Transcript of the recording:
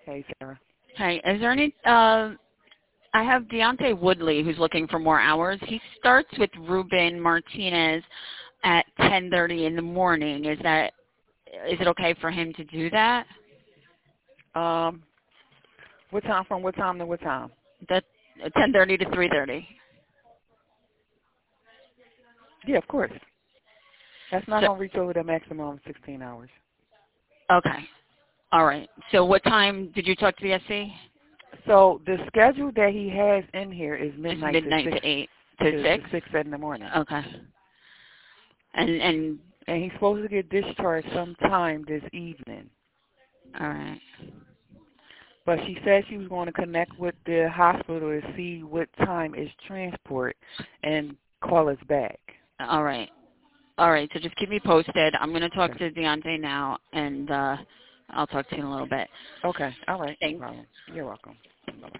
Hey, Sarah. Hey, is there any, I have Deontay Woodley who's looking for more hours. He starts with Ruben Martinez at 10:30 in the morning. Is it okay for him to do that? What time, from what time to what time? That 10:30 to 3:30. Yeah, of course. That's not So, going to reach over the maximum of 16 hours. okay. All right. So what time did you talk to the SC? So the schedule that he has in here is It's midnight midnight to 6 to 8 to 6. 6 in the morning. Okay. And And he's supposed to get discharged sometime this evening. all right. But she said she was going to connect with the hospital to see what time is transport and call us back. All right. All right. So just keep me posted. I'm going to talk Okay. to Deontay now, and I'll talk to you in a little bit. Okay. All right. No Thanks. problem. You're welcome. Bye-bye.